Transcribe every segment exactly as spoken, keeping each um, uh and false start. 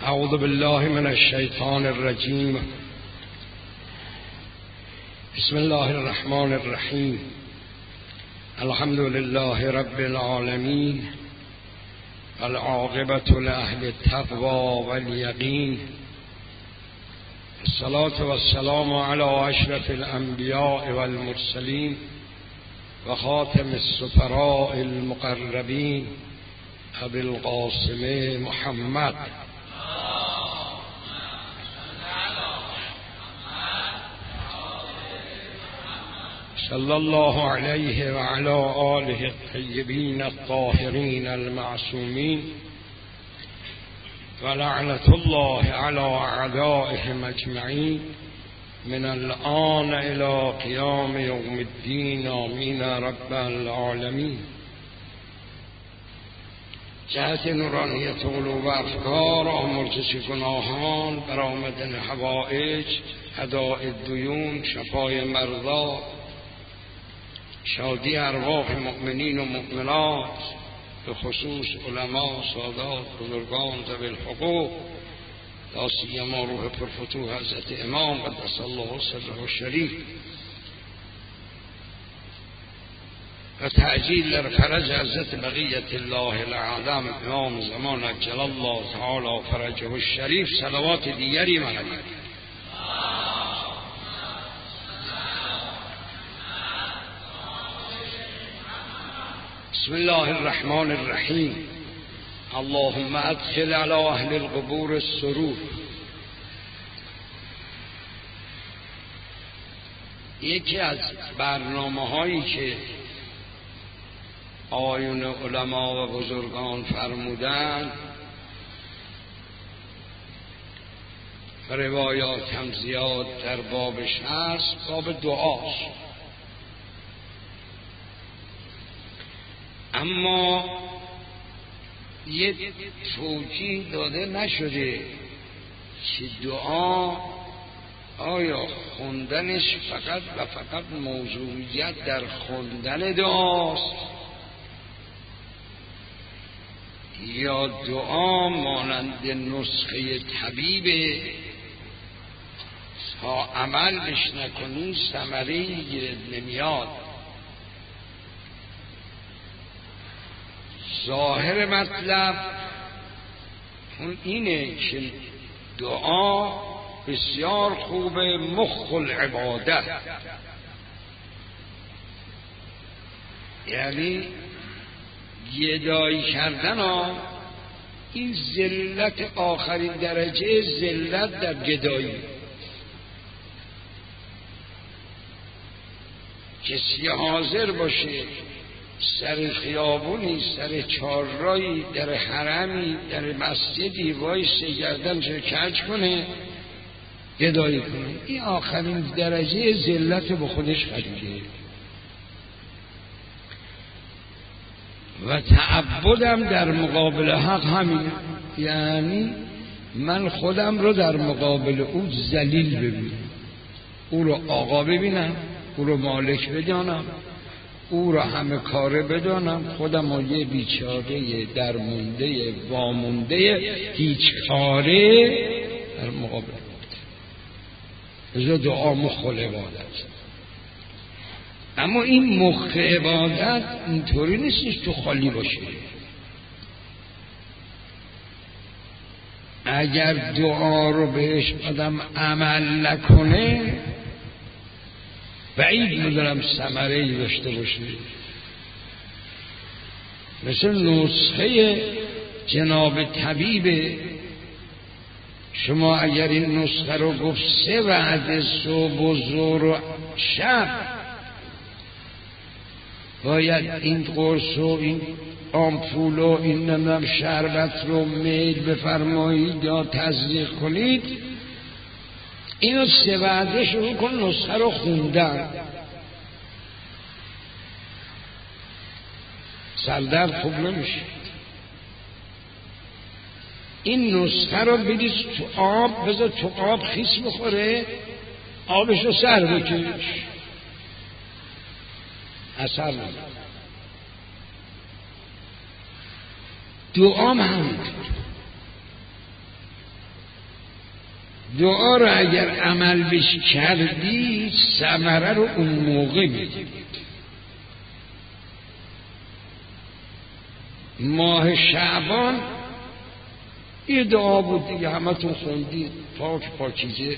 اعوذ بالله من الشیطان الرجیم. بسم الله الرحمن الرحیم. الحمد لله رب العالمین، العاقبة لأهل التقوى واليقین، الصلاة والسلام على أشرف الأنبياء والمرسلين وخاتم السفراء المقربين أبي القاسم محمد صلى الله عليه وعلى آله الطيبين الطاهرين المعصومين، ولعنة الله على أعدائهم أجمعين من الآن إلى قيام يوم الدين. آمين رب العالمين. جهت نورانیت قلوب و افکار، آمرزش گناهان، برآمدن حوائج، اداء دیون، شفای مرضا، شادی ارواح مؤمنین و مؤمنات، به خصوص علما، سادات، بزرگان ذوی الحقوق، لا سیما روح پرفتوح حضرت امام قدس الله سره الشریف، و تعجیل در فرج حضرت بقیت الله الاعظم امام زمان عجل الله تعالی فرجه الشریف، صلوات دیگری معنی. بسم الله الرحمن الرحیم. اللهم ادخل على اهل القبور السرور. یکی از برنامه هایی که آیون علما و بزرگان فرمودن و روایات هم زیاد در بابش هست، باب دعاست. اما یه توجیه داده نشده که دعا آیا خوندنش فقط و فقط موضوعیت در خوندن دعاست یا دعا مانند نسخه طبیبه تا عملش نکنی ثمره گیرد نمیاد. ظاهر مطلب اون اینه که دعا بسیار خوبه، مخ العبادت، یعنی گدایی کردن ها، این ذلت آخرین درجه ذلت در گدایی. کسی حاضر باشه سر خیابونی، سر چهارراهی، در حرمی، در مسجدی وایسه گردن چه کج کنه، گدایی کنه، این آخرین درجه ذلت به خودش خریده. و تعبدم در مقابل حق همین، یعنی من خودم رو در مقابل او ذلیل ببینم، او رو آقا ببینم، او رو مالک بدانم، او را همه کاره بدانم، خودم رو یه بیچاره درمونده وامونده هیچ کاره در مقابل از دعا مخ العبادت. اما این مخ عبادت اینطوری نیستش تو خالی باشه. اگر دعا رو بهش آدم عمل نکنه بعید می‌دارم ثمره‌ای داشته باشه. مثل نسخه جناب طبیب شما، اگر این نسخه رو گفت سه وعده صبح و ظهر و شب باید این قرص و این آمپول و این نمیم شربت رو میل بفرمایید یا تزریق کنید، اینو سه وعده شروع کن نسخه رو خوندن، سردرد خوب نمیشه. این نسخه رو بریز تو آب، بذار تو آب خیس بخوره، آبش رو سر بکش، اثر نداره. دعام همینطور. دعا رو اگر عمل بش کردی ثمره رو اون موقع میدی. ماه شعبان یه دعا بود دیگه، همه تون خوندید، پاک پاکیزه،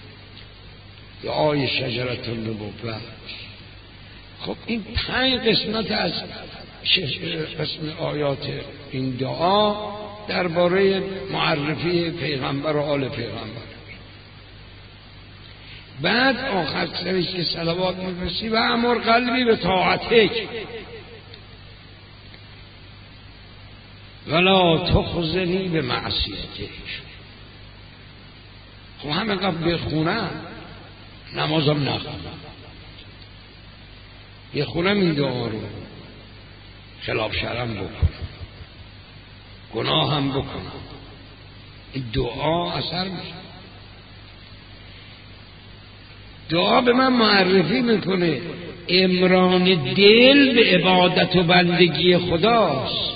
دعای شجرت النبوة. خب این پنج قسمت از قسم آیات این دعا درباره معرفی پیغمبر و آل پیغمبر. بعد آخر سرش که صلوات می‌فرستی و امر قلبی به طاعتک ولا تخزنی به معصیتک. خب همه قبل بخونم نمازم نخونم، یه خونم این دعا رو خلاف شرم بکنم، گناه هم بکنم، این دعا اثر میشه. دعا به من معرفی میکنه امران دل به عبادت و بندگی خداست،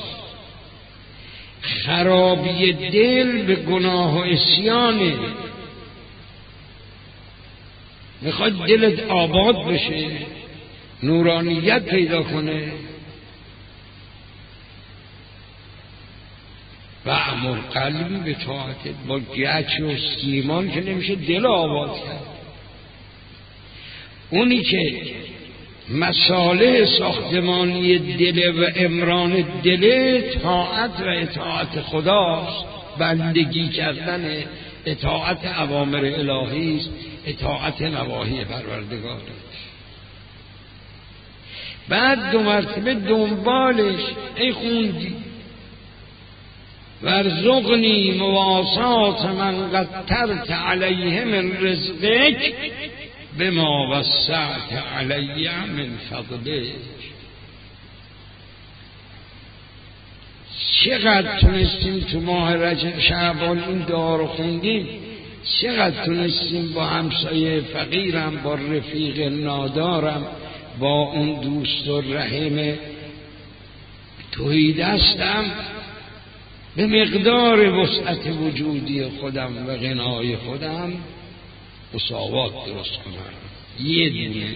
خرابی دل به گناه و عصیانه. میخواد دلت آباد بشه، نورانیت پیدا کنه، و امر قلبی به طاعتت. با گچ و سیمان که نمیشه دل آباد کرد. اونی که مصالح ساختمانی دل و امران دل طاعت و اطاعت خداست، بندگی کردن، اطاعت اوامر الهی است، اطاعت نواهی پروردگار. بعد دو مرتبه دنبالش ای خوندی وارزقنی مواسات من قدرت علیه من رزقک بما وسعت علی من فضلک. چقدر تونستیم تو ماه رجب شعبان این دعا رو خوندیم، چقدر تونستیم با همسایه فقیرم، با رفیق نادارم، با اون دوست و رحم توحیدستم به مقدار وسعت وجودی خودم و غنای خودم مساوات درست کنم. یه دونه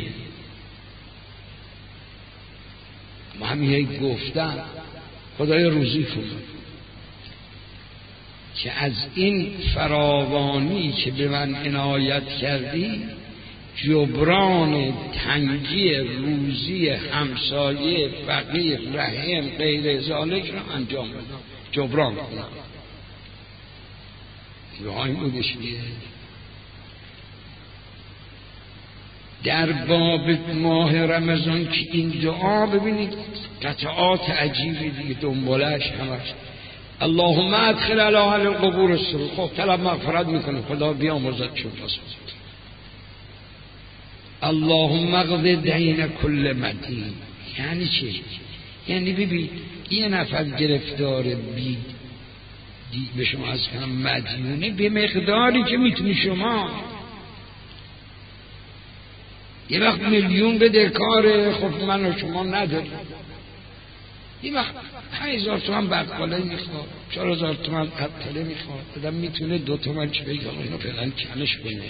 ما همین گفتم خدای روزی کنم که از این فراوانی که به من عنایت کردی جبران تنگی روزی همسایه فقیر رحم غیر ذالک را انجام بدم، جبران کنم. دعای بودش بیه در باب ماه رمضان که این دعا ببینید قطعات عجیبی دیگه دنبالش همش اللهم ادخل علی اهل القبور السرور. خب طلب مغفرت میکنه خدا بیامرزد چون پس اللهم اقض دین کل مدین. یعنی چی؟ یعنی ببین یه نفر گرفتار بی دی به شما از کنم مدیونه به مقداری که میتونی شما. یه وقت میلیون بده کاره، خب من و شما نداریم. یه وقت پنج هزار تومن بقاله میخواد، چهار هزار تومن قبطله میخواد، آدم میتونه دو تومن چه بگه اینو فعلا کمش کنه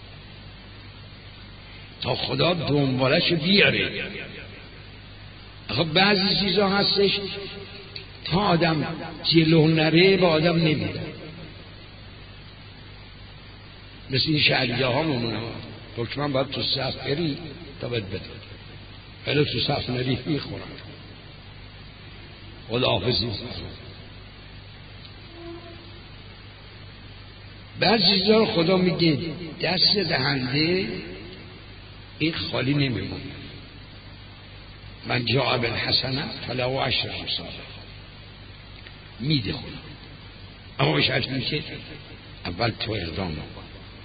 تا خدا دنبالش بیاره. خب بعضی چیزا هستش تا آدم جلو نره با آدم نمیده، مثل این شهریه ها ممونه حکمن باید تو صف بری تا باید بده، ولی تو صف نری میخورن. خداحافظی بعضی چیزا رو خدا میگه دست دهنده این خالی نمیمونه. من جاء بالحسنه فله عشر امثالها میده خدا، اما به شرط میشه اول تو اقدام کن.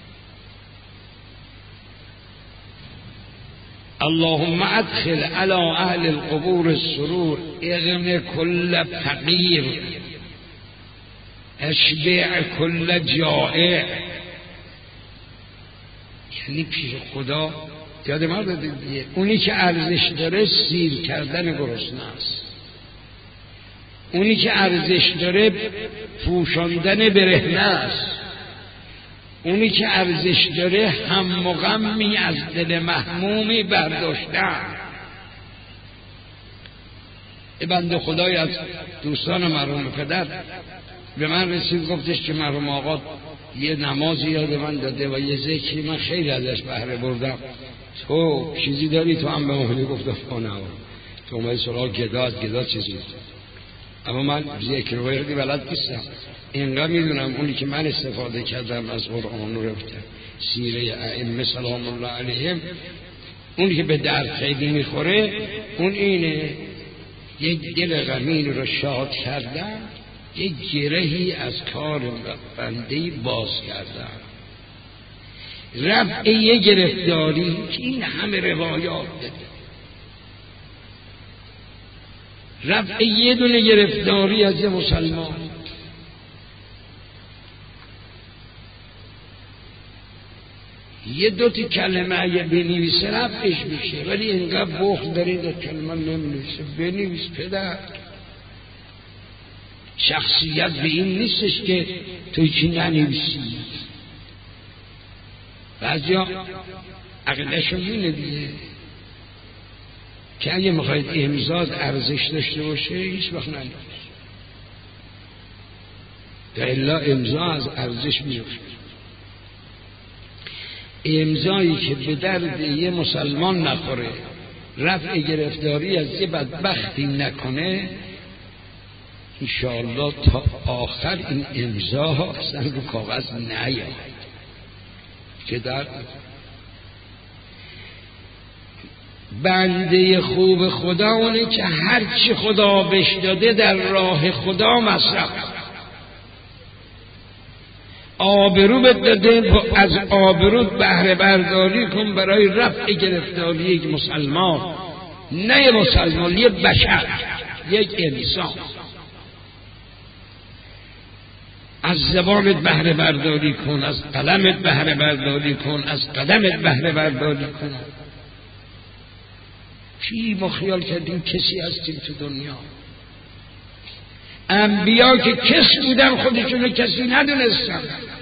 اللهم ادخل على اهل القبور السرور اغن كل فقیر اشبع كل جائع. یعنی پیش خدا یاد ما دیگه اونی که ارزش داره سیر کردن گرسنه است، اونی که ارزش داره پوشاندن برهنه است، اونی که ارزش داره هم و غمی از دل محمومی برداشتن. ای بنده خدای از دوستان مرحوم پدر به من رسید، گفتش که مرحوم آقا یه نمازی یاد من داده و یه ذکری من خیلی ازش بهره بردم، تو چیزی داری؟ تو هم به من گفتم نه تو اومدی سراغ گدا، از گدا چیزی، اما من ذکر رو خیلی بلد نیستم. اینقدر میدونم اونی که من استفاده کردم از قرآن رو رفتم سیره ائمه سلام الله علیهم، اونی که به درد خیلی میخوره اون اینه یک دل غمین رو شاد کردن، یک گرهی از کار بنده باز کردن، رفع یک گرفتاری که این همه روایات داده، رفع یه دونه گرفتاری از یه مسلمان. یه دوتی کلمه اگه بنویسه رفعش میشه، ولی اینقدر بخل داری دو کلمه نمی‌نویسه. بنویس پدر. شخصیت به این نیستش که توی چی ننویسی. بعضیا عقلشون اینه دیگه که اگه میخواید امضات ارزش داشته باشه هیچ وقت ننویس، یا الا امضا از ارزش میفته. امضایی که به درد یه مسلمان نخوره، رفع گرفتاری از یه بدبختی نکنه، انشاءالله تا آخر این امضا اصلا رو کاغذ نیاد که در بنده خوب خدا اونه که هرچی خدا بهش داده در راه خدا مصرف. آبرو بداده، از آبرو بهره برداری کن برای رفع گرفتاری یک مسلمان، نه یک مسلمان، یک بشر، یک انسان. از زبانت بهره برداری کن، از قلمت بهره برداری کن، از قدمت بهره برداری کن. چی ما خیال کردیم کسی هستیم تو دنیا؟ انبیا که کس بودن خودشونو کسی ندونستن.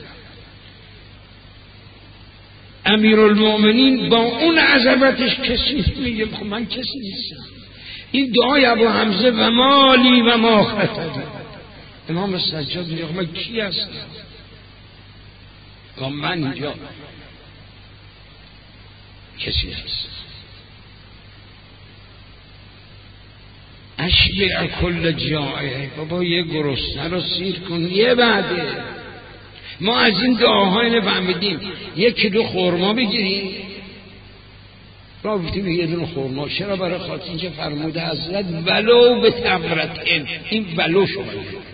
امیرالمومنین با اون عظمتش کسی میگه خب من کسی نیستم. این دعای ابو حمزه و مالی و ما خطری، امام سجاد میگه من کی هستم؟ من اینجا کسی هستم. اشبع کل جائع، بابا یه گرسنه رو سیر کن یه بعده. ما از این دعاهای نفهمیدیم یک کیلو خورما بگیریم را بودیم یه دونه خورما. چرا؟ برای خاطر اینکه فرموده حضرت ولو به تمرتن، این ولو شما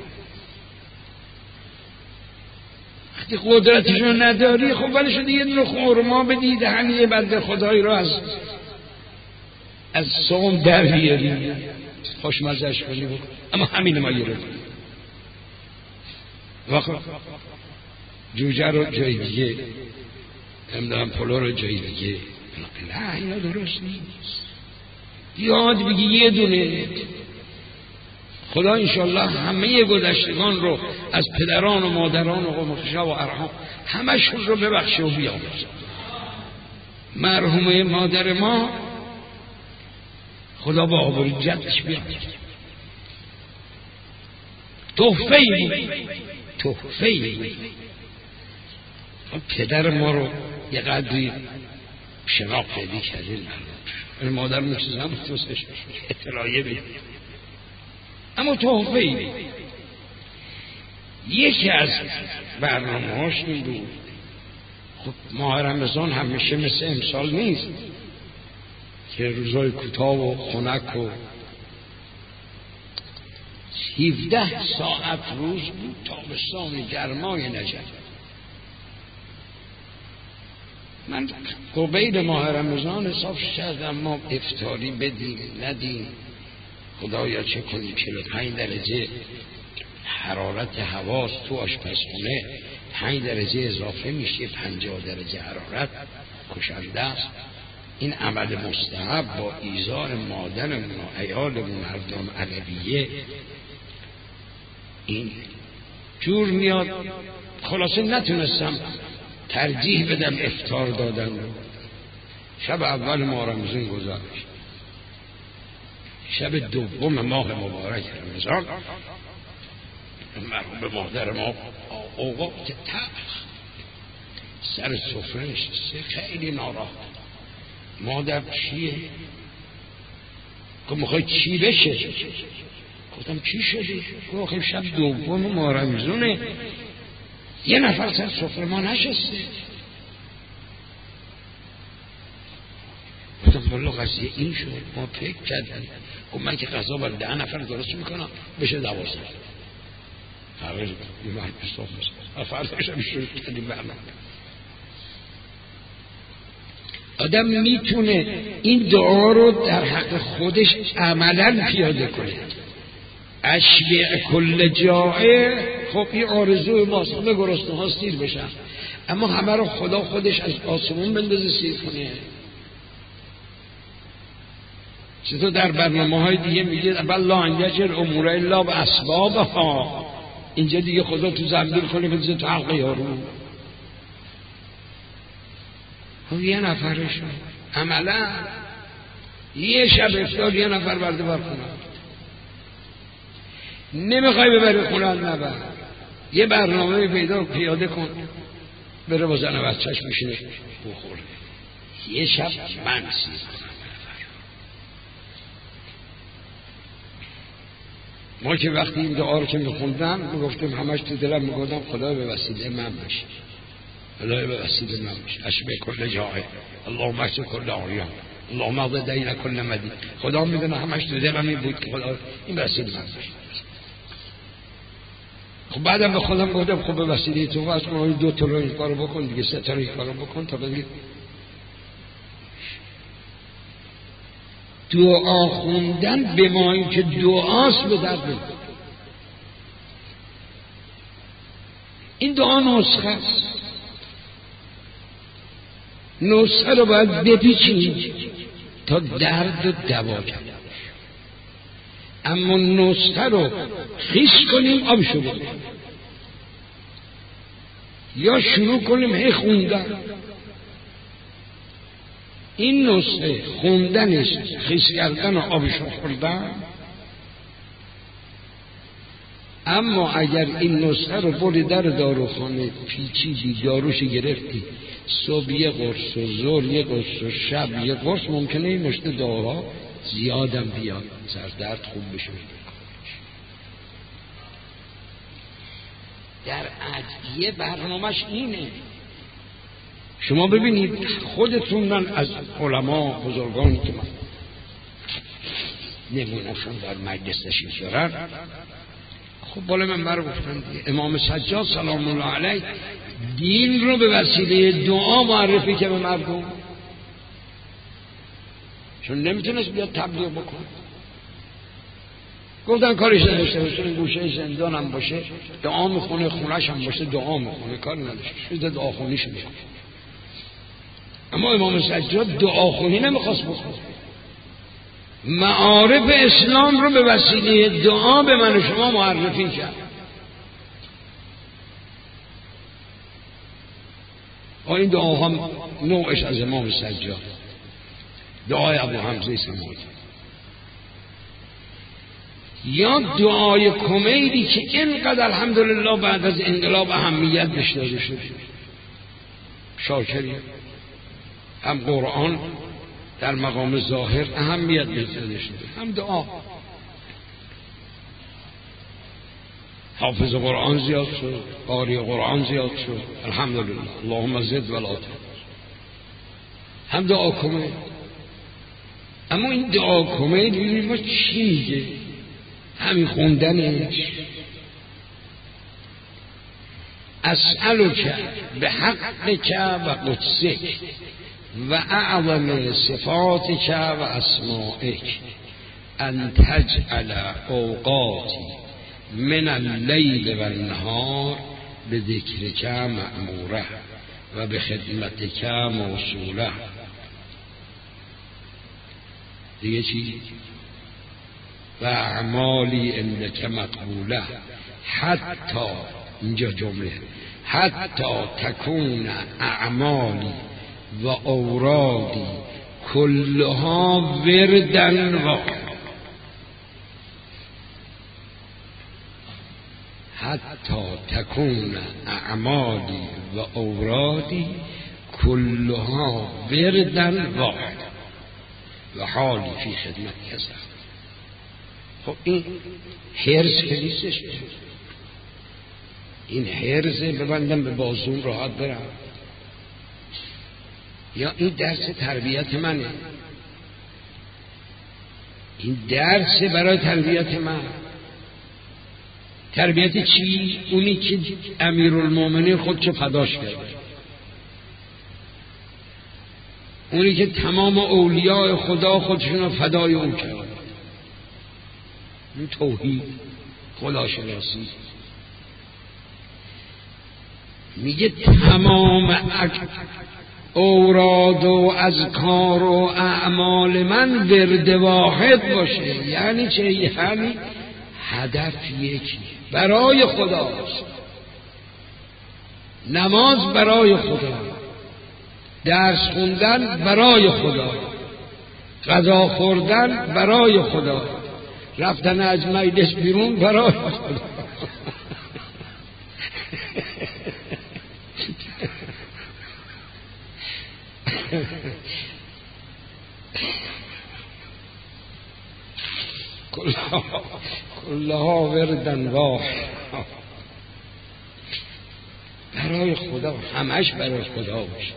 وقتی قدرتشو نداری خب ولی شده یه دونه خورما بدی دهن یه بنده خدایی رو از از صوم در بیاری خوشمزش کنی بکن. اما همین ما گرفت واقعا جوجه رو جای دیگه، امدام پلو رو جای دیگه. نه اینا درست نیست. یاد بگی یه دونه. خدا انشالله همه گذشتگان رو از پدران و مادران و قومخشا و ارحام همشون رو ببخشه و بیامرزه. مرحومه مادر ما خدا با آبروی جدش بیامرزه. تحفه‌ای بود، تحفه‌ای بود. پدر ما رو یه قدری شناخت پیدا کردیم. این مادر می‌چیزم توسش اطلاعیه بید، اما تحفه‌ای بود. یکی از برنامه‌هاش این بود. خب ماه رمضان همیشه مثل امسال نیست که روزای کوتاه و خنک و هفده ساعت روز بود. تابستان گرمای نجف. من قبیل ماه رمضان حساب کردم ما افطاری بدیم ندیم، خدایا چه کنیم. چهل و پنج درجه حرارت حواس تو آشپزخونه، پنج درجه اضافه میشه، پنجاه درجه حرارت کشنده است. این عمل مستحب با ایذار مادرمون و عیالمون مردم علویه این جور میاد. خلاصه نتونستم ترجیح بدم افطار دادن رو. شب اول ماه رمضان گذاشت، شب دوم ماه مبارک رمضان مرحوم مادر ما اوقات تلخ سر سفره نشسته، خیلی ناراحت. مادر چیه؟ گفت میخوای چی بشه؟ گفتم چی شدی؟ گفت شب دوم ماه رمضانه، یه نفر سر سفره ما نشسته. گفتم والله قضیه این شد، ما فکر کردیم. گفت من که غذا برای ده نفر درست میکنم بشه دوازده. هر روز یه مرد بستاف میشه فرداش هم شروع کردیم برنامه. آدم میتونه این دعا رو در حق خودش عملا پیاده کنه. اشبع کل جائع، خب این آرزوی ماست، همه گرسنه ها سیر بشن، اما همه رو خدا خودش از آسمون بندازه سیر کنه. چطور در برنامه های دیگه میگه اول لا انجر امور الا به اسبابها، اینجا دیگه خدا تو زنبیل کنه بذاره تو حلقه یارو. خب یه نفرش عملا یه شب افطار یه نفر برده بر خونه، نمیخوای ببری خونه نبر، یه برنامه پیدا پیاده کن بره با زن و بچه‌ش میشینه بخوره. یه شب من سیر کنم. ما که وقتی این دعا رو که میخوندم میگفتیم همش تو دلم میگفتم خدا به وسیله من بشه، خدا به وسیله من بشه. اشبه کل جائع، اللهم اکسب کل عریان، اللهم اقض دین کل مدین. خدا میدونه همش تو دلم این بود که خدا این وسیله من بشه. خب بعدم به خودم گفتم خب به وسیله تو واسه اون دو تا رو این کارو بکن دیگه، سه تا رو این کارو بکن تا بگی دعا خوندن به ما این که دعاست به درد نمیخوره. این دعا نسخه است، نسخه رو باید بپیچیم تا درد رو دوا کنیم، اما نسخه رو خیس کنیم آبشو بکنیم یا شروع کنیم هی خوندن. این نسخه خوندنش خیس کردن و آبشو خوردن. اما اگر این نسخه رو بری در داروخانه پیچیدی داروش گرفتی، صبح یه قرص و ظهر یه قرص و شب یه قرص، ممکنه این مشت داروها زیادم بیاد، سردرد خوب بشه. در ادویه برنامهش اینه. شما ببینید خودتون، من از علما بزرگانی که من نمونهشون در مجلس تشریف دارن، خب بالا من برای گفتن دیگه امام سجاد سلام الله علیه دین رو به وسیله دعا معرفی که به مردم، چون نمیتونست بیاد تبلیغ بکن. گفتن کارش نداشته باشه، این گوشه زندان هم باشه دعا میخونه، خونش هم باشه دعا میخونه، کار نداشته شده دعا خونیش میکنه. اما امام سجاد دعا خونی نمیخواست بکنه، معارف اسلام رو به وسیله دعا به من و شما معرفی کرد. و این دعا هم نوعش از امام سجاد، دعای ابو حمزه سماوی، یا دعای کمیلی که اینقدر الحمدلله بعد از انقلاب اهمیت بهش داده شده. شاکری هم قرآن در مقام ظاهر اهمیت بهش داده شده، هم دعا. حافظ قرآن زیاد شد، قاری قرآن زیاد شد، الحمدلله، اللهم زد ولا تنقص. هم دعا کمیل. اما این دعا کمیل ببینید ما چی میگه؟ همین خوندنش اسألک به حقک و قدسک و اعظم صفاتک و اسمائک ان تجعل اوقاتی من اللیل و النهار به ذکرک مأموره و به خدمتک موصوله. دیگه چی؟ و اعمالی عندک مقبوله حتی اینجا جمله حتی تکون اعمالی و اورادی کلها وردن واحد. حتی تکون اعمالی و اورادی کلها وردن واحد و حالی فی خدمت کسا. خب این حرز که نیستش، این حرزه ببندم به بازون راحت برم، یا این درس تربیت منه، این درس برای تربیت من. تربیت چی؟ اونی که امیرالمومنین خودشو فداش کرد، اونی که تمام اولیاء خدا خودشون فدای اون کرد. این توحید، خداشناسی. میگه تمام اوراد و اذکار و اعمال من ورد واحد باشه. یعنی چه؟ یعنی هدف یکی، برای خداست. نماز برای خدا، درس خوندن برای خدا، غذا خوردن برای خدا، رفتن از مجلس بیرون برای خدا. کلها وردن واحد، برای خدا، همش برای خدا باشه.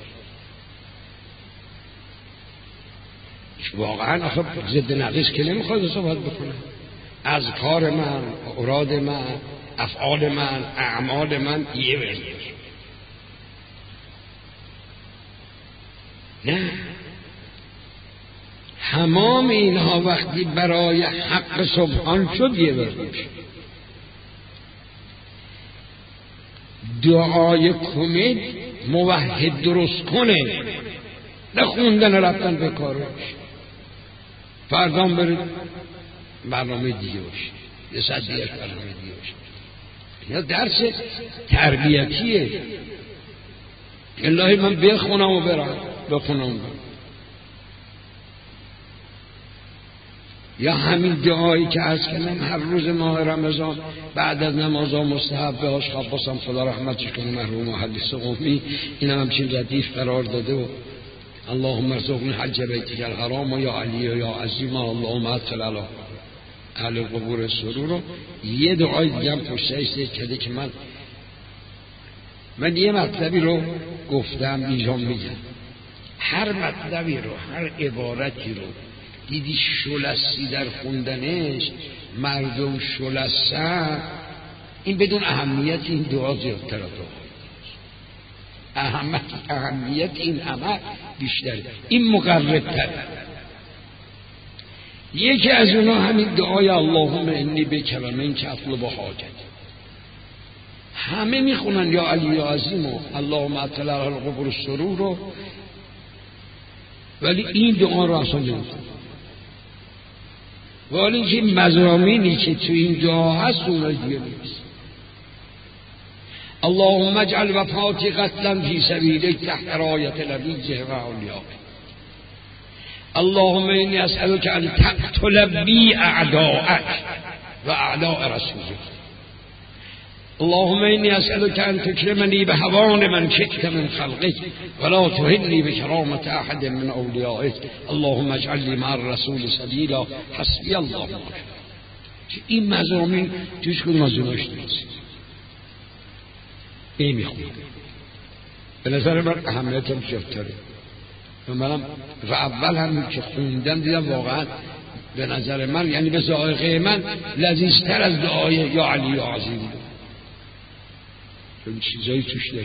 واقعا آخه ضد نقیص که نمیخواد صحبت بکنه. از کار من، اوراد من، افعال من، اعمال من یه ورد باشه. نه، تمام اینها وقتی برای حق سبحان شد یه ورد میشه. دعای کمید موحد درست کنه، نه خوندن رفتن به کارش. فردام برید برنامه دیگه باشه، یه ساعت دیگه برنامه دیگه باشه. اینا درس تربیتیه. الهی من بخونم و برم، بخونم و برم. یا همین دعایی که عرض کردم هر روز ماه رمضان بعد از نمازها مستحب بهاش خواب باسم خدا رحمتش کنه مرحوم محدث قومی، اینم همچین ردیف قرار داده. و اللهم ارزقنی حج بیتک الحرام و یا علی و یا عظیم اللهم ادخل علی اهل القبور السرور. رو یه دعای دیگه هم پشتش کرده که من من یه مطلبی رو گفتم اینجا میگم، هر مطلبی رو، هر عبارتی رو دیدی شلسی در خوندنش، مردم شلسن، این بدون اهمیت این دعا زیادتر دعا، اهمیت اهمیت این عمل بیشتره، این مقرب‌تر. یکی از اونا همین دعای اللهم انی بک و منک اطلب حاجت. همه میخونن یا علی یا عظیم و اللهم اطلع علی القبور السرور رو، ولی این دعا رو اصلا نمیخونن. ولی اینکه مضامینی که تو این دعا هست اونها دیگه نیست. اللهم اجعل وفاتی قتلا فی سبیلک تحت رایت نبیک و اولیاء. اللهم انی اسألک ان تقتل بی اعداءک و اعداء رسولک. اللهم انی اسألک ان تکرمنی بهوان من شئت من خلقک ولا تهنی بکرامت احد من اولیائک. اللهم اجعل لی مع الرسول سبیلا حسبی الله. این مضامین توش کدوم از اوناش نیست. این میخونم به نظر من اهمیت هم زیادتره. منم و اول هم که خوندم دیدم واقعا به نظر من، یعنی به ذائقه من لذیذتر از دعای یا علی یا عظیم بود. چون چیزایی توش داره.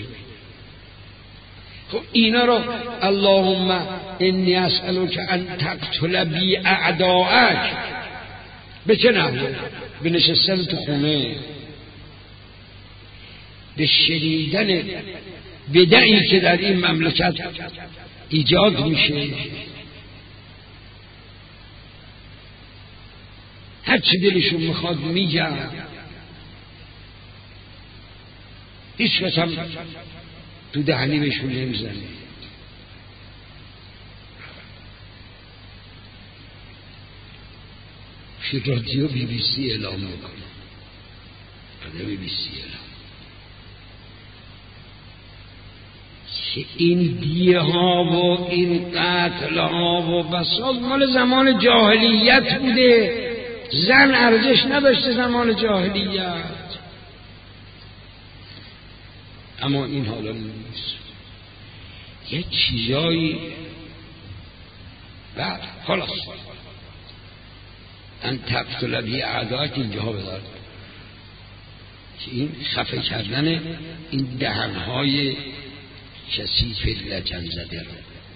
خب اینا رو اللهم انی اسألک ان تقتل بی اعداءک، به چه نحوه؟ به نشستن تو خونه، به شنیدن بدعی که در این مملکت ایجاد میشه، هر چی دلشون میخواد میگن، هیچ کس هم تو دهنی بهشون نمیزنه. فی رادیو بی بی سی اعلام میکنه، رادیو بی بی سی اعلام که این دیه ها و این قتل ها و بساط مال زمان جاهلیت بوده. زن ارزش نداشته زمان جاهلیت، اما این حالا نیست. یه چیزایی بعد خلاص ان تقتل بی اعداء اینجا بدار که این خفه کردن این دهنهای کثیف لجن زده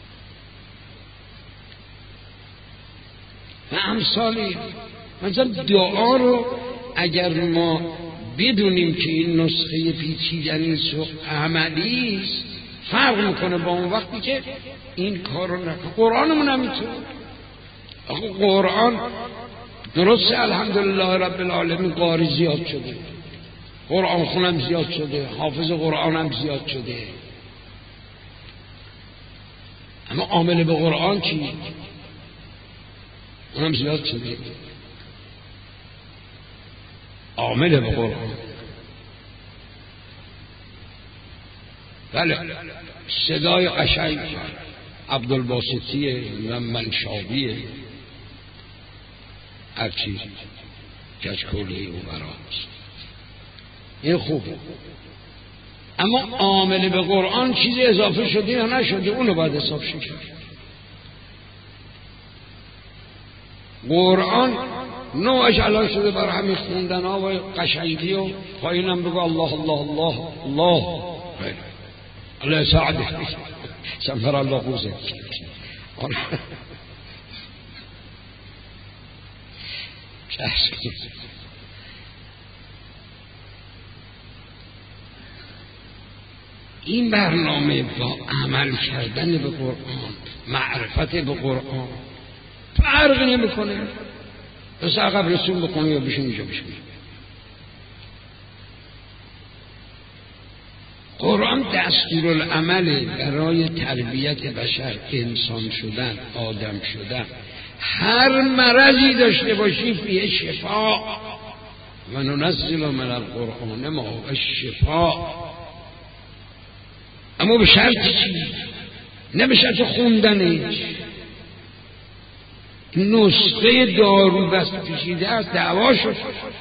و امثالی. مثلا دعا رو اگر ما بدونیم که این نسخه پیچیدنی است و عملی است، فرق میکنه با اون وقتی که این کار رو نکنه. قرآنمون هم اینطور. آخه قرآن درسته الحمدلله رب العالمین قاری زیاد شده، قرآن خونم زیاد شده، حافظ قرآن هم زیاد شده، اما عامل به قرآن چی؟ اونم زیاد شده. عامل به قرآن بله صدای قشنگ عبدالباسطیه و منشابیه هرچی کچکولی او براست، این خوبه. اما عامل به قرآن چیزی اضافه شده یا نشده اونو باید حساب شد. قرآن نوعش الان شده بر همین خوندن ها و قشنگی و پایینم بگو الله الله الله الله الله سعده سمفر الله قوزه. این برنامه با عمل کردن به قرآن، معرفت به قرآن فرق نمیکنه. بس عقب رسول بکنه یا بشون اینجا بشون. قرآن دستورالعمل برای تربیت بشر، انسان شدن، آدم شدن. هر مرضی داشته باشی فیه شفا و ننزل من القرآن ما هو الشفا، اما به شرط چی؟ نه به شرط خوندنش. نسخه دارو بس پیچیده است، دعوا شد.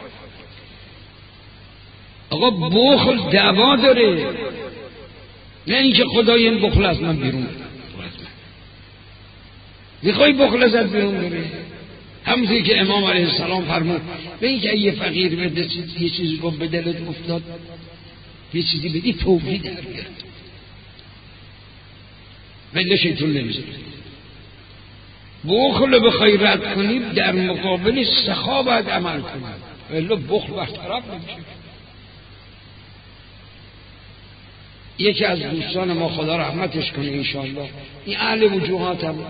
آقا بخل دوا داره، نه اینکه خدای این بخل از من بیرون میخوای بخل ازت بیرون بره. همونطوری که امام علیه السلام فرمود به اینکه یه فقیر به یه چیزی گفت به دلت افتاد یه چیزی بدی فوری در بیاد، ولی شیطون نمیشه. بخل بخوای رد کنی در مقابل سخا باید عمل کنی، ولی بخل برطرف نمیشه. یکی از دوستان ما خدا رحمتش کنه انشاءالله، این اهل وجوهات هم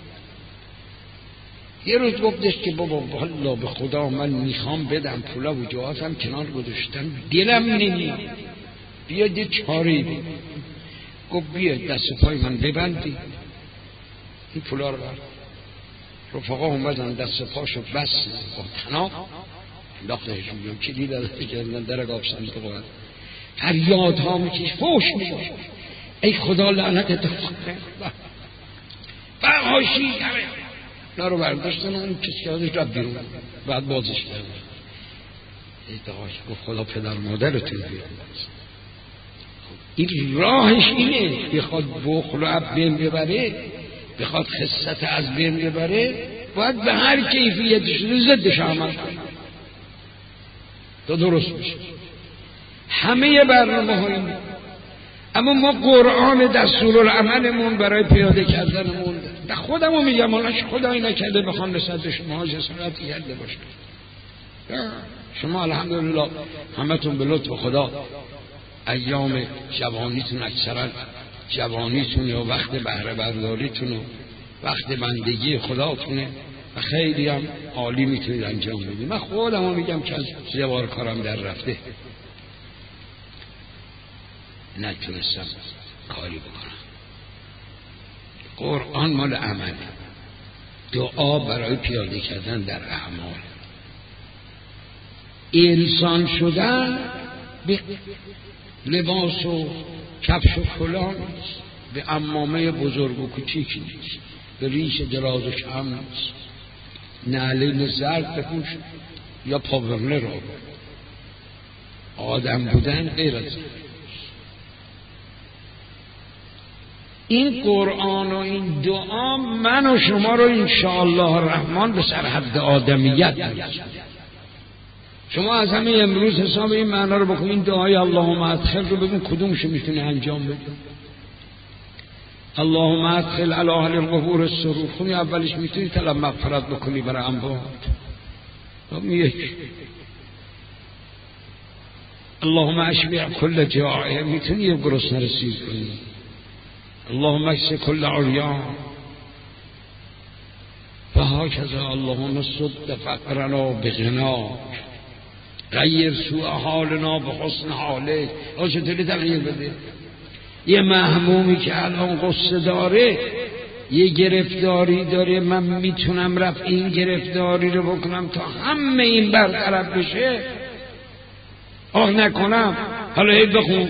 یه روز گفتش که بابا والله به خدا من میخوام بدم پولا وجوهاتم کنار گذاشتم دلم نمیاد، بیاد یه چاره بید. گفت بیاد دست پای من ببندی این پولا رو برد. رفقا اومدن دست پاشو بس با تناب انداختهش میگم کلی داده کردن در قاب صندوق باید فریاد ها میکش فوش میشه ای خدا لعنت اتفاق برهاشی نه رو برداشتن اون کسی که آدش رب بیرون بعد بازش کرد. ای دقاش گفت خدا پدر مادرتون بیرون. این راهش اینه، بخواد بخل و عب بین ببره، بخواد خصت از بین ببره، باید به هر کیفیت شده ضدش عمل کنه تا درست بشه. همه برنامه های اما ما قرآن دستورالعملمون برای پیاده کردنمون ده خودمو میگم حالا خدایی نکرده بخوام رسد به شما جسارتی کرده باشه. شما الحمدلله همتون به لطف خدا ایام جوانیتون اکثرا جوانیتون یا وقت بهره برداریتون و وقت بندگی خداتونه و خیلی هم عالی میتونید انجام بدید. من خودمو میگم که از زوار کارم در رفته نتونستم کاری بکنم. قرآن مال عمل، دعا برای پیاده کردن در اعمال. انسان شدن به لباس و کفش و کلاه نیست، به عمامه بزرگ و کوچیک نیست، به ریش دراز و کم نیست، نعلین زرد بپوش یا پاورله رو. آدم بودن غیر از این. قرآن و این دعا من و شما رو انشاءالله الرحمن به سرحد آدمیت میرسونه. شما از همه امروز حساب این معنا رو بکنید، دعای اللهم ادخل رو ببین کدومشو میتونه انجام بده. اللهم ادخل علی اهل القبور السرور، خونی اولش میتونی طلب مغفرت بکنی برای اموات. یک اللهم اشبع کل جائع، میتونی یه گرسنه رسید کنی. اللهم اکس کل عریان و هکذا. اللهم صد فقرنا بغنا، غیر سوء حالنا به حسن حاله. آ چطوری تغییر بده؟ یه محمومی که الان قصه داره، یه گرفتاری داره، من میتونم رفع این گرفتاری رو بکنم تا همه این برطرف بشه. آه نکنم حالا هی بخون،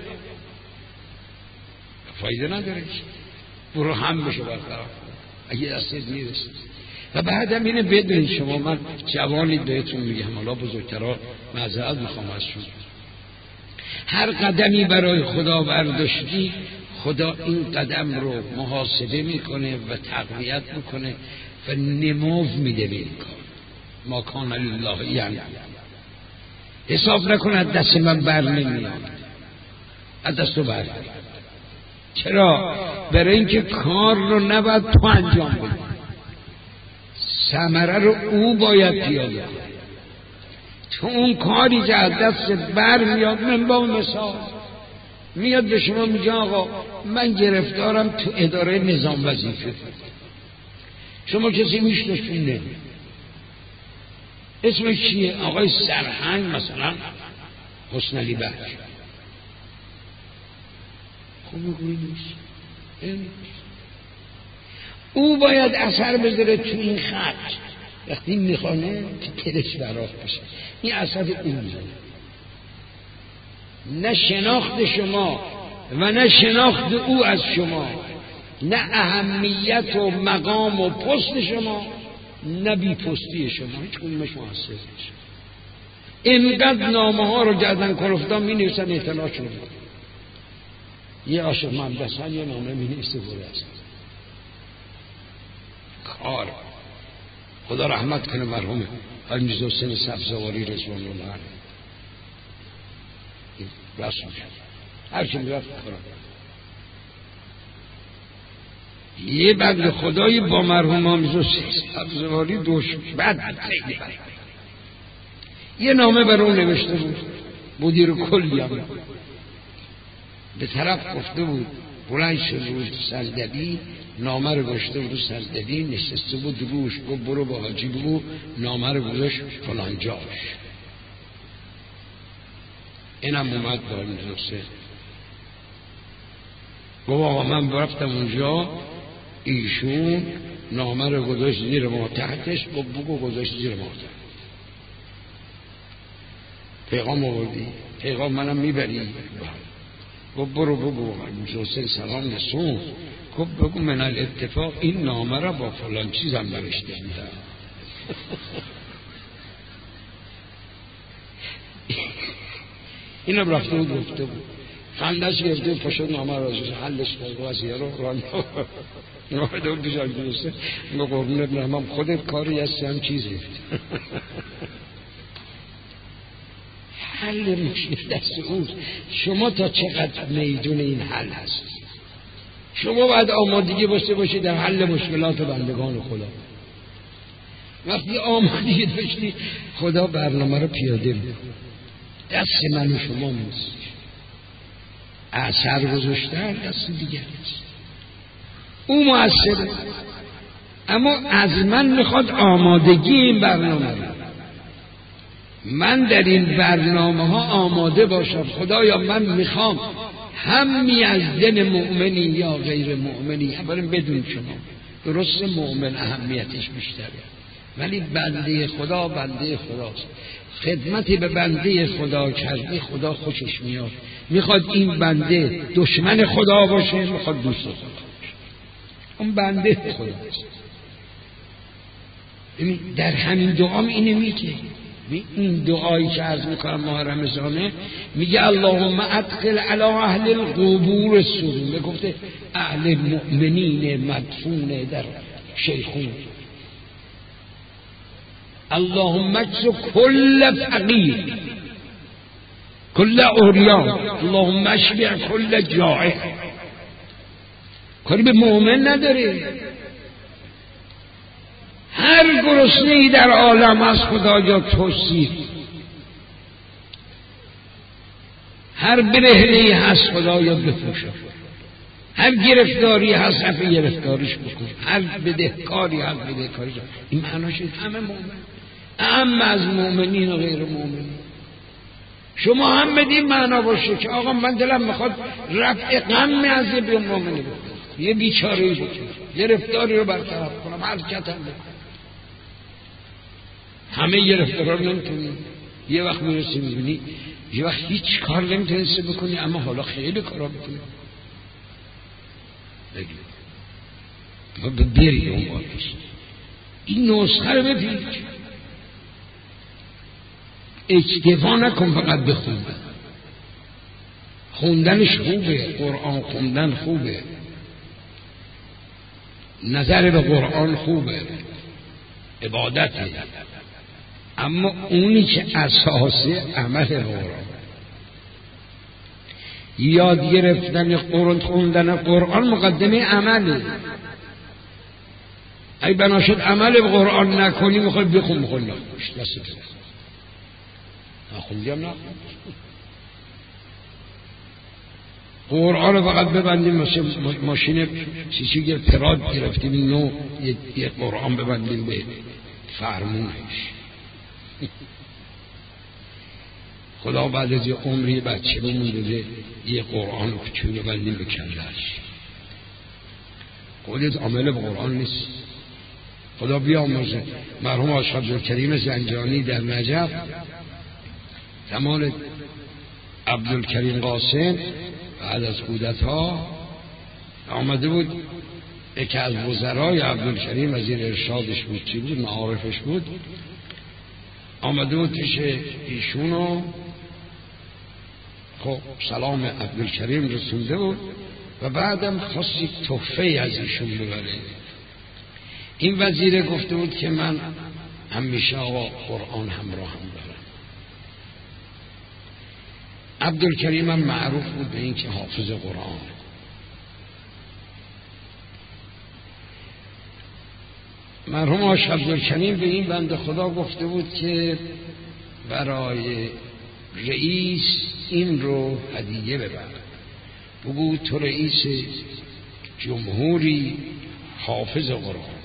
فایده نداره، برو هم بشه برطرف اگه دستت میرسه. و بعدم اینه بدونید شما، من جوانید بهتون میگم، حالا بزرگترها معذرت میخوام از شما، هر قدمی برای خدا برداشتی، خدا این قدم رو محاسبه میکنه و تقویت میکنه و نمو میده به این کار. ما کان لله یعنی حساب نکن از دست من بر نمیاد، از دست تو بر. چرا؟ برای اینکه کار رو نباید تو انجام بدی، ثمره رو او باید پیاده کنه. تو اون کاری که از دست بر میاد، من با مثال میاد به شما میگه آقا من گرفتارم تو اداره نظام وظیفه، شما کسی میشناسونه، اسمش چیه؟ آقای سرهنگ مثلا حسن علی بخش. خب بگوی نیست، او باید اثر بذاره تو این خط. وقتی میخوانه که دلش براق بشه، این اثر او میذاره، نه شناخت شما و نه شناخت او از شما، نه اهمیت و مقام و پست شما، نه بی پستی شما، هیچ کدومش مؤثر نیست. اینقدر نامه ها رو گردن کلفتان می نویسن اطلاع شده. یه عاشق مبدسن یه نامه می نویسه بوده است کار. خدا رحمت کنه مرحوم حاج میرزا حسین سبزواری رضوان الله علیه، رسم هر چی میرفت کارم. یه بند خدایی با مرحوم حاج میرزا سبزواری دوش بد خیلی بد یه نامه برای اون نوشته بود، مدیر کلی هم به طرف گفته بود، بلند شد روز سردبی نامه رو گشته بود رو سردبی، نشسته بود روش، گفت برو با حاجی بگو نامه رو گذاشت فلان جاش. اینم اومد با میرسه گفت آقا من برفتم اونجا، ایشون نامه رو گذاشت زیر ماتحتش، گفت بگو گذاشت زیر ماتحت. پیغام آوردی؟ پیغام منم میبری؟ گفت برو بگو حسین سلام نسون. گفت بگو من الاتفاق این نامه را با فلان چیزم نوشته بودم. اینم رفته بود گفته بود، خندش گرفته پشت نامه را حلش کرد و ازیه رو ران نامده بود بجای درسته. گفت قربونت برم خودت کاری هستی هم چیزی حل مشکل دست اوست. شما تا چقدر میدون این حل هست؟ شما باید آمادگی باشه باشید در حل مشکلات بندگان خدا. وقتی آمادگی داشتی خدا برنامه رو پیاده می‌کنه. دست من و شما نیست، اثر گذاشتن دست دیگر نیست، او مؤثره. اما از من میخواد آمادگی این برنامه رو، من در این برنامه ها آماده باشم. خدایا من میخوام همی از دل مؤمنی یا غیر مؤمنی، اولا بدون شما درست مؤمن اهمیتش بیشتره، ولی بنده خدا بنده خداست. خدمتی به بنده خدا کردی خدا خوشش میاد، میخواد این بنده دشمن خدا باشه، میخواد دوست خدا باشه، اون بنده خداست. در همین دعام اینو میگه، این دعایی که عرض میکنم ماه رمضانه، میگه اللهم ادخل علی اهل القبور السرور، گفته اهل مؤمنین مدفون در شیخون. اللهم اکس کل فقیر کل عریان، اللهم اشبع کل جائع. کاری به مؤمن نداره، هر گرسنه‌ای در عالم از خدایا توصیف، هر برهنه‌ای هست خدایا بپوشه، هر گرفتاری هست رفع گرفتاریش بکن، هر بدهکاری هست بدهکاریش. این معناش همه مؤمن، اما از مؤمنین و غیر مؤمنین. شما هم بدین معنا باشه که آقا من دلم میخواد رفع غم از یه بیان مؤمنی بکنم، یه بیچاره‌ای بکنم، گرفتاری رو برطرف کنم، حرکتم بکنم. همه گرفتارا رو نمیتونی، یه وقت میرسی میبینی یه وقت هیچ کار نمیتونستی بکنی، اما حالا خیلی کارا بکنی. بگی بری اون باید این نسخه رو بپیچ، اکتفا نکن فقط بخوندن. خوندنش خوبه، قرآن خوندن خوبه، نظر به قرآن خوبه، عبادته، اما اونی که اساسی عمل قرآن، یاد گرفتن قرآن، خوندن قرآن مقدمه عمله. ای بناشد عمل به قرآن نکنی، میخوای بخون بخون نخونش دست بزن، نخوندی هم نخون. قرآن رو فقط ببندیم مثل ماشین چیزی که پراد گرفتیم نو یه قرآن ببندیم به فرمونش. خدا بعد از یه عمری بچه بمون داده یه قرآن رو کچون ببندیم به کلش. خودت عامل به قرآن نیست. خدا بیامرزه. مرحوم آقا عبدالکریم زنجانی در نجف زمان عبدالکریم قاسم بعد از کودتا آمده بود، یکی از وزرای عبدالکریم وزیر ارشادش بود، چی بود معارفش بود، آمده بود پیش ایشونو، خب سلام عبدالکریم رسونده بود و بعدم خواست یک تحفه از ایشون ببره. این وزیر گفته بود که من همیشه آقا قرآن همراه هم دارم. عبدالکریم هم معروف بود به این که حافظ قرآن. مرحوم آقا عبدالکریم به این بنده خدا گفته بود که برای رئیس این رو هدیه ببر، بگو تو رئیس جمهوری حافظ قرآن،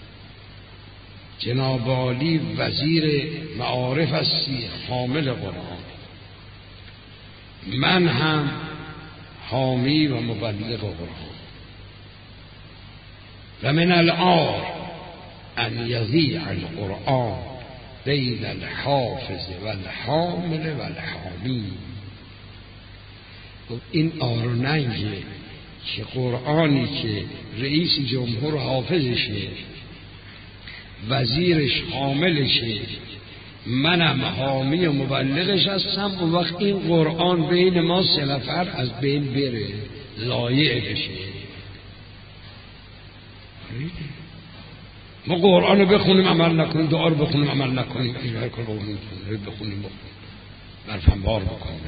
جناب عالی وزیر معارف هستی حامل قرآن، من هم حامی و مبلغ قرآن و من العار ان یضیع القرآن بین الحافظ و الحامل و الحامی. این آر و ننگه که قرآنی که رئیس جمهور حافظشه، وزیرش حاملشه، منم حامی و مبلغش هستم، اون وقت این قرآن بین ما سه نفر از بین بره، ضایع بشه. ما قرآن رو بخونیم عمل نکنیم، دعا رو بخونیم عمل نکنیم، هر کار بخونیم بخونیم برفنبار بکنیم.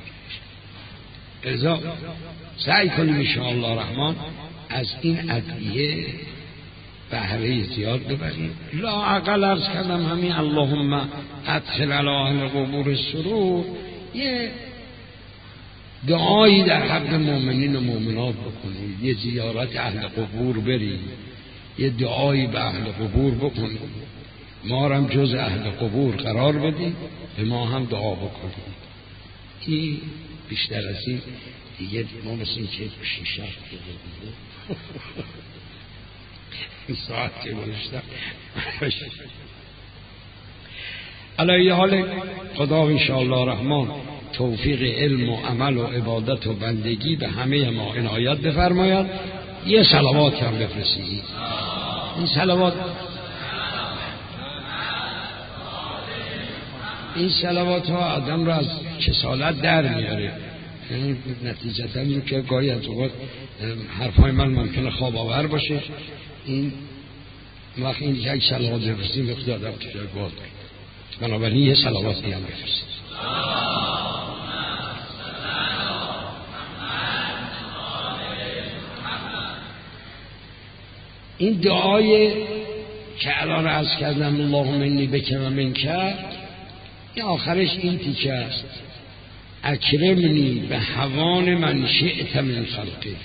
ازا سعی کنیم انشاءالله الرحمن از این ادعیه بهره زیاد ببریم. لا اقل عرض کردم همین اللهم ادخل علی اهل قبور السرور یه دعایی در حق مؤمنین و مؤمنات بکنید، یه زیارت اهل قبور برید، یه دعایی به اهل قبور بکنید، ما هم جز اهل قبور قرار بدید، به ما هم دعا بکنید. این بیشتر از این دیگه ما مثل این که شیشه این ساعت که گذاشتم علی حال خدا انشاءالله رحمان توفیق علم و عمل و عبادت و بندگی به همه ما عنایت بفرماید. یه صلوات هم بفرستید. این صلوات این صلوات ها آدم را از کسالت در میاره. این نتیجتا این که گاهی از اوقات حرفای من ممکنه خواب آور باشه، این وقت این یک صلوات بفرستیم به خدا آدم تو جای باز بید. بنابراین یه صلواتی هم بفرستید. این دعای که الان عرض کردم اللهم انی بک و منک، این آخرش این تیکه است: اکرمنی به هوان من شئت من خلقک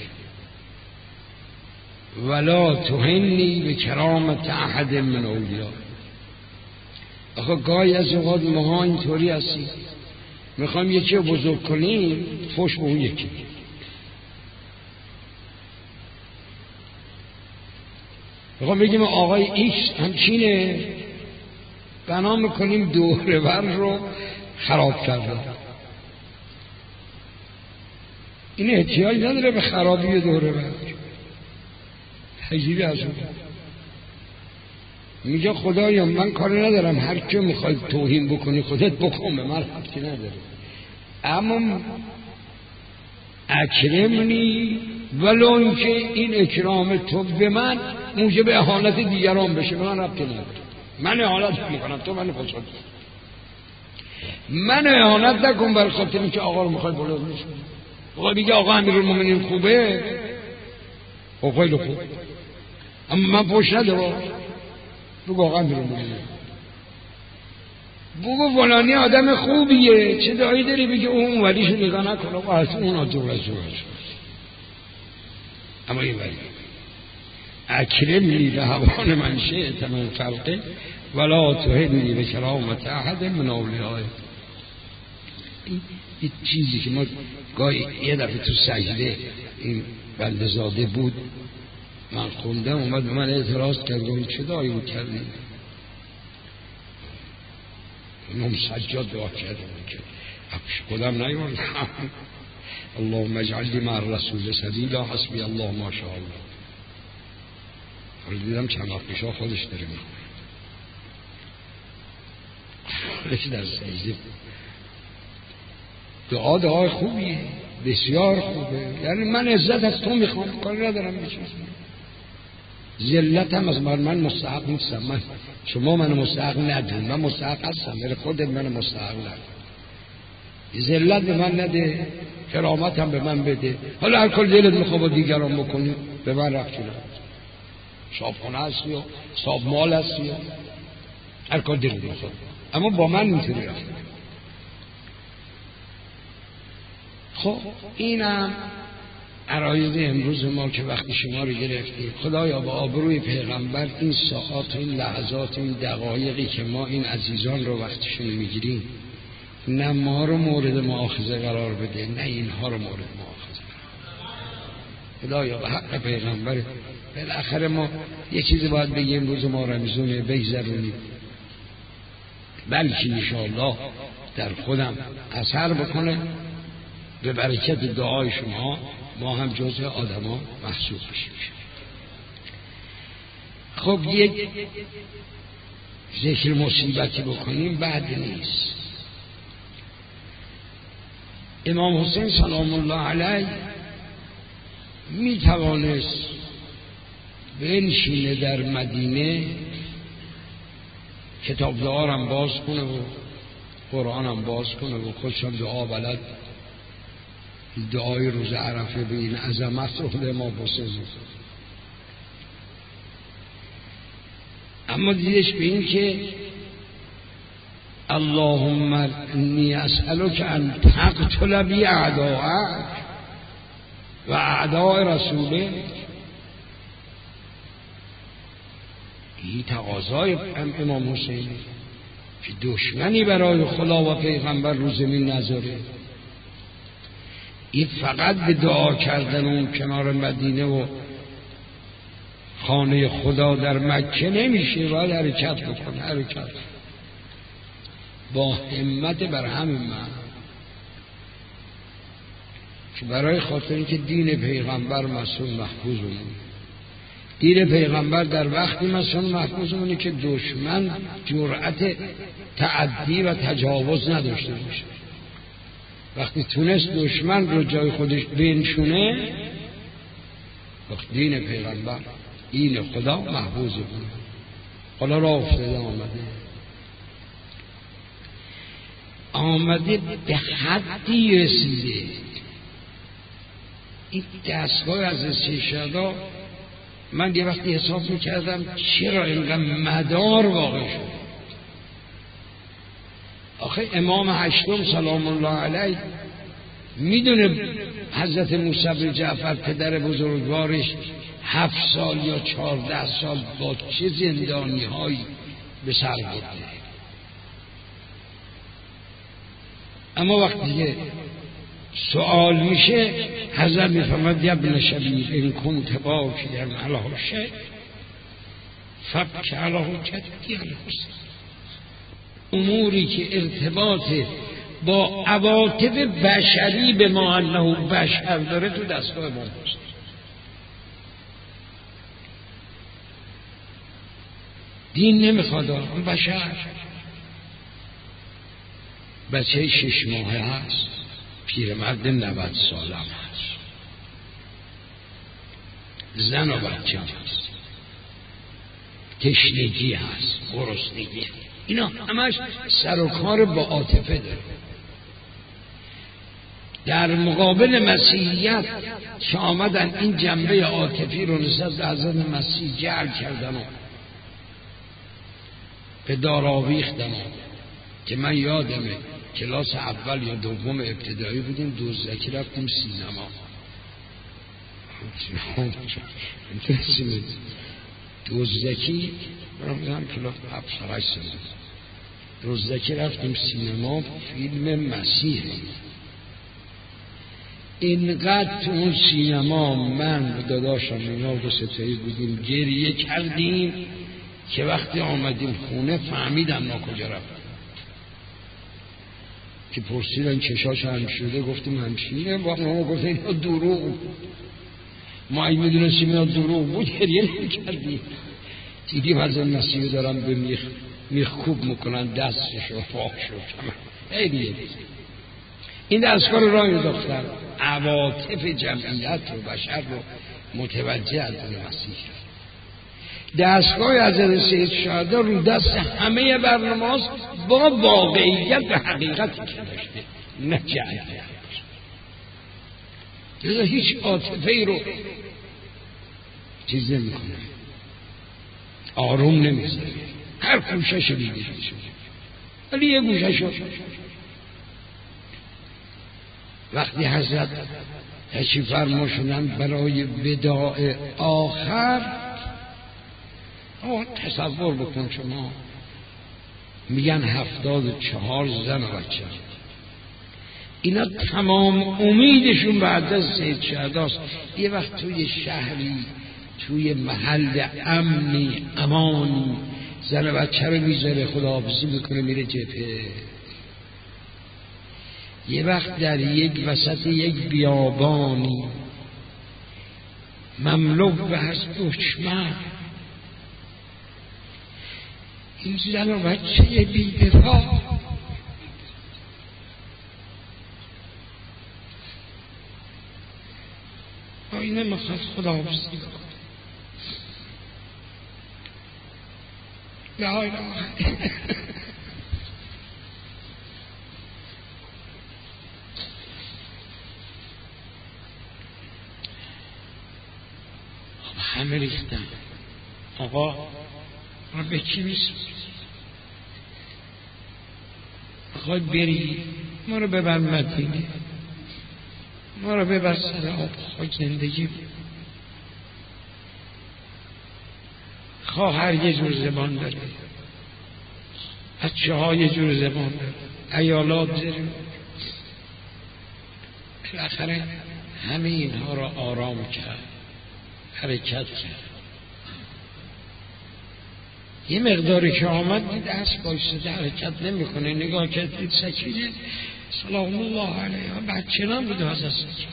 ولا تهنی به کرامت احد من اولیاء. آخه گاهی از اوقات ماها اینطوری هستیم، میخوایم یکی رو بزرگ کنیم فوش به اون یکی. میخوایم بگیم آقای ایکس همچینه، بنا میکنیم دوره بر رو خراب کرده. این احتیاج نداره به خرابی دوره بر، تجیبی از اون میگه خدایا من کاری ندارم، هر که میخوای توهین بکنی خودت بکن، به من ربطی نداره، اما اکرمنی ولو اینکه این اکرام تو به من موجب اهانت دیگران بشه، به من ربطی نداره. من اهانت میکنم تو من خوشحال کنم، من اهانت نکن برای خاطر اینکه آقا رو میخوای بلند میشه. آقا میگه آقا امیرالمومنین خوبه، خب خیلی خوب، اما من پشت نده بگو آقا امیرالمومنین، بگو فلانی آدم خوبیه، چه دایی داری بگی اون ولیشو نگاه نکن، آقا از اون آجور از اون اما این ولی اکرمنی به هوان من شئت من خلقک ولا تهنی به کرامت احد من اولیاء. این چیزی که ما گاهی یه دفعه تو سجده این بنده زاده بود من خوندم، اومد به من اعتراض کرد، گفت چه دعایی بود کردی؟ امام سجاد دعا کرد که خودم نیوردم اللهم اجعلنی مع الرسول سبیلا حسبی الله ما شاء الله. حالا دیدم چند وقت پیشا خودش داره میخونه، خودش در سجده. دعا دعای خوبیه، بسیار خوبه، یعنی من عزت از تو میخوام، کاری ندارم به چیز، ذلت هم از من مستحق نیستم، من شما من مستحق ندون، من مستحق هستم، ولی خودت من مستحق ندون. ذلت به من نده، کرامت هم به من بده. حالا هر کل دلت میخواد با دیگران بکنی به من رفتی نداره، صاحب خونه هستی و صاحب مال هستی و هر کل دلت میخواد، اما با من اینطوری رفتی. خب اینم عراید امروز ما که وقتی شما رو گرفتیم. خدایا با آبروی پیغمبر این ساعات، این لحظات، این دقایقی که ما این عزیزان رو وقتشون میگیریم، نه ما رو مورد مؤاخذه قرار بده، نه اینها رو مورد مؤاخذه. خدایا به حق پیغمبر بالاخره ما یه چیزی باید بگیم، روز ما رمضونه بگذرونیم، بلکه انشاءالله در خودم اثر بکنه، به برکت دعای شما ما هم جزء آدما محسوب بشیم. خب یک ذکر مصیبتی بکنیم بعد نیست. امام حسین سلام الله علیه می توانست بنشینه در مدینه، کتاب دعارم باز کنه و قرآنم باز کنه و خودشم دعا بلد، دعای روز عرفه به این عظمت رو به امام حسین، اما دیدش به این که اللهم انی اسألک ان تقتل بی اعداءک و اعداء رسولک. این تقاضای امام حسین که دشمنی برای خدا و پیغمبر رو زمین نذاره. این فقط به دعا کردن اون کنار مدینه و خانه خدا در مکه نمیشه، باید حرکت بکنه. حرکت با همت بر همین من که برای خاطر اینکه دین پیغمبر مسئول محفوظ مونه. دین پیغمبر در وقتی مسئول محفوظ مونه که دشمن جرأت تعدی و تجاوز نداشته باشه. وقتی تونست دشمن رو جای خودش بنشونه، وقت دین پیغمبر، دین خدا محفوظ مونه. حالا راه افتاده، آمده آمده به حدی رسیده. این دستگاه از سیشادا من یه وقتی حساب میکردم چرا اینقدر مدار واقع شد. آخه امام هشتم سلام الله علیه میدونه حضرت موسی بن جعفر پدر بزرگوارش هفت سال یا چهارده سال با چه زندانی هایی به سر برده. اما وقتی که سوال میشه حضرت میفرماد یا ابن شبیر این کنت باکیا علی شیء فبک علی حجتی الحسن. اموری که ارتباط با عواطف بشری به ما انه بشر داره تو دستگاه ما هست. دین نمیخواد، اون بشر بچه شش ماهه هست، پیرمرد نود ساله هست، زن و بچه هست، تشنگی هست، گرسنگی، اینا همش سر و کار با عاطفه داره. در مقابل مسیحیت که آمدن این جنبه عاطفی رو نسبت به حضرت مسیح جعل کردن و به دار آویختن، که من یادمه کلاس اول یا دوم ابتدایی بودیم، دزدکی رفتیم سینما. دزدکی برام کلاس هفت هشت سال دزدکی رفتیم سینما، فیلم مسیح. اینقدر تو اون سینما من و داداشم اینا دو ستایی بودیم گریه کردیم که وقتی آمدیم خونه فهمیدم ما کجا رفتیم. که پرسیدن چشاش هم شده، گفتیم همشینه. با ما گفتن اینا دروغ، ما این میدونستیم اینا دروغ بود، گریه نمی‌کردیم. دیدیم حضرت مسیح دارن به میخ میخ کوب میکنن دستش و پاش و خیلی. این دستگاه رو راه انداختن، عواطف جمعیت رو بشر رو متوجه از اون مسیح. دستگاه حضرت سید شهدا رو دست همه برنامه‌است با واقعیت و حقیقتی که داشته، نه جعلی. لذا هیچ عاطفه‌ای رو چیز نمی‌کنه، آروم نمی‌ذاره، هر گوشه‌شو می‌گیره. ولی یه گوشه‌شو وقتی حضرت تشریف فرما شدن برای وداع آخر، آه تصور بکن شما، میگن هفتاد و چهار زن و بچه، اینا تمام امیدشون به حضرت سید شهداست. یه وقت توی شهری، توی محل امنی امانی، زن و بچه رو میذاره، خداحافظی میکنه، میره جبهه. یه وقت در یک وسط یک بیابانی مملو به از دشمن، این زن و بچه بی دفاع آینه میخواد خداحافظی کنه. لا اله همه ریختن. آقا ما به چی میسون؟ میخوای بری ما رو ببر مدینه، ما رو ببر سر آب خاک زندگی. خواهر یه جور زبان داره، بچه ها یه جور زبان داره، عیالات داره، بالاخره همه اینها را آرام کرد، حرکت کرد. یه مقداری که آمد دید اسب بایسته حرکت نمی کنه، نگاه کرد دید سکینه سلام الله علیها بچه نام بود حضرت سکینه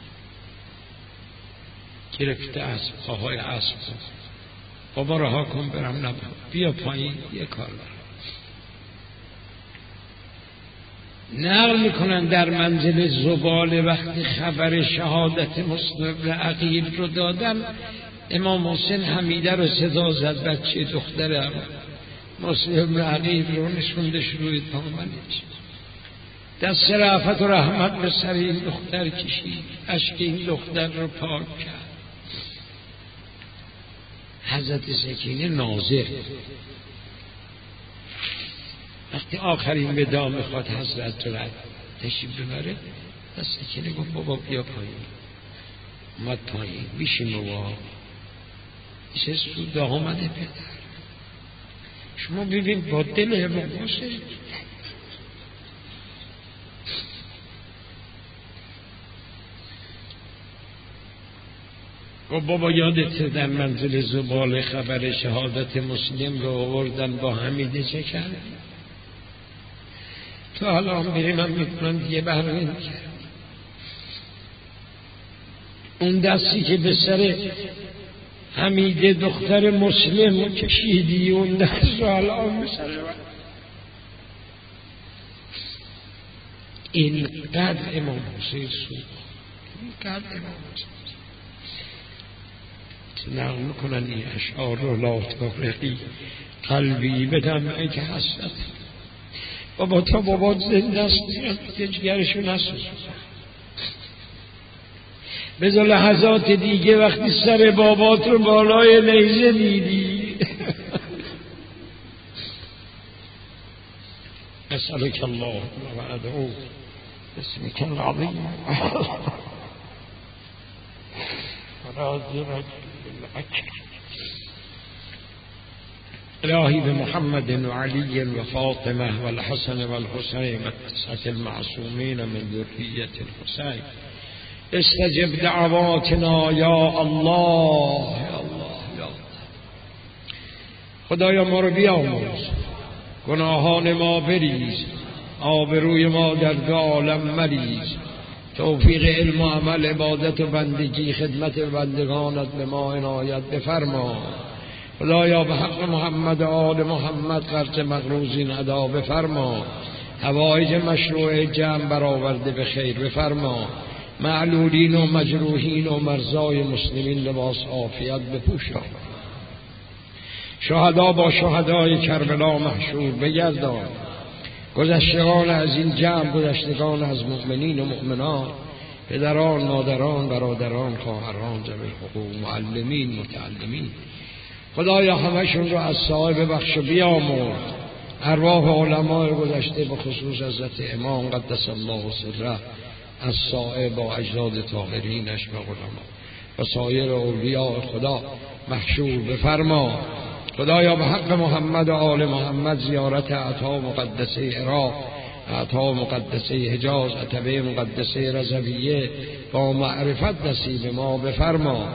گرفته اسب، پاهای اسب بابا رها کن برم، نبود بیا پایین یه کار برم. نقل میکنن در منزل زباله وقتی خبر شهادت مسلم بن عقیل رو دادن، امام حسین حمیده رو صدا زد، بچه دختر مسلم بن عقیل رو نشوندش روی دامنش، دست رأفت و رحمت به سر این دختر کشید، اشک این دختر رو پاک کرد. حضرت سکینه ناظر وقتی آخرین ودا میخواد حضرت رو تشریف ببره، دست سکینه گفت بابا بیا پایین. اومد پایین بیشیم بابا چه سود آمده پدر. شما ببین با دل امام حسین و بابا یادت در منزل زباله خبر شهادت مسلم رو آوردن با حمیده چه کرد؟ تو حالا هم بریم هم میکنن دیگه برمی کرد. اون دستی که به سر حمیده دختر مسلم کشیدی، اون دست رو حالا هم به سر من. اینقدر امام حسین سود، اینقدر امام حسین نقل میکنن این اشعار رو لا تغرقی قلبی بدم ای که حسرت. بابا تا بابا زنده است که جگرشو نسوز. بذار لحظات دیگه وقتی سر بابات رو بالای نیزه دیدی اسألک الله و ادعو باسمک العظیم الهی بمحمد و علی و فاطمه و الحسن و الحسین و التسعة المعصومین من ذریة الحسین استجب دعواتنا یا الله یا الله یا خدایا ما رو بیامرز، گناهان ما بریز، آبروی ما در دو عالم مریز، توفیق علم و عمل عبادت و بندگی خدمت بندگانت به ما عنایت بفرما. خدایا به حق محمد و آل محمد قرض مغروزین ادا بفرما، حوایج مشروع جمع برآورده به خیر بفرما، معلولین و مجروحین و مرضای مسلمین لباس عافیت بپوشان، شهدا با شهدای کربلا محشور بگردان، گذشتگان از این جمع گذشتگان از مؤمنین و مؤمنات، پدران، مادران، برادران، خواهران، ذوی الحقوق، معلمین، متعلمین، خدایا همشون رو از صاحب بخش بیامرز. ارواح علماء گذشته به خصوص حضرت امام قدس الله سره از صاحب با اجداد طاهرینش و علما و سایر اولیاء خدا محشور بفرما. خدایا به حق محمد و آل محمد زیارت عطا مقدسه عراق، عطا مقدسه حجاز، عتبه مقدسه رضویه با معرفت نصیب ما بفرما.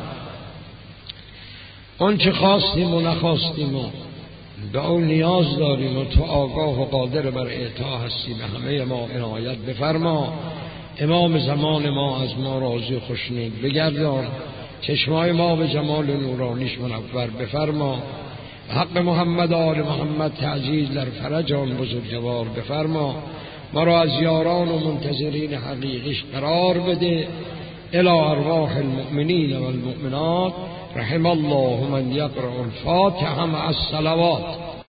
اون چه خواستیم و نخواستیم و به اون نیاز داریم و تو آگاه و قادر بر اعطا هستی، به همه ما عنایت بفرما. امام زمان ما از ما راضی خوشنود بگردان، چشمای ما به جمال نورانیش منور بفرما. حق محمد و آل محمد تعجیل در فرج آن بزرگوار بفرما. ما را از یاران و منتظرین حقیقیش قرار بده. الی ارواح المؤمنین و المؤمنات رحم الله من یقرأ الفاتحه مع الصلوات.